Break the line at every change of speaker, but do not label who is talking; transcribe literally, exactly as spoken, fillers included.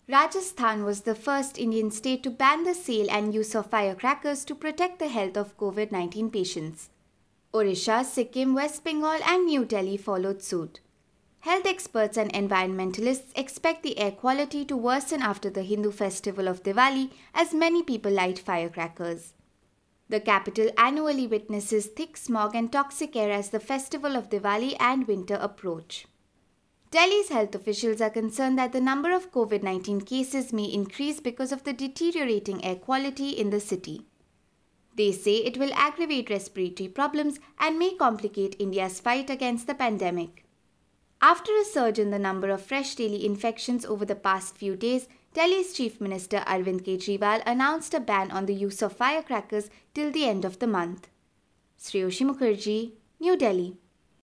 Rajasthan was the first Indian state to ban the sale and use of firecrackers to protect the health of COVID nineteen patients. Odisha, Sikkim, West Bengal, and New Delhi followed suit. Health experts and environmentalists expect the air quality to worsen after the Hindu festival of Diwali as many people light firecrackers. The capital annually witnesses thick smog and toxic air as the festival of Diwali and winter approach. Delhi's health officials are concerned that the number of COVID nineteen cases may increase because of the deteriorating air quality in the city. They say it will aggravate respiratory problems and may complicate India's fight against the pandemic. After a surge in the number of fresh daily infections over the past few days, Delhi's Chief Minister Arvind Kejriwal announced a ban on the use of firecrackers till the end of the month. Shreyoshi Mukherjee, New Delhi.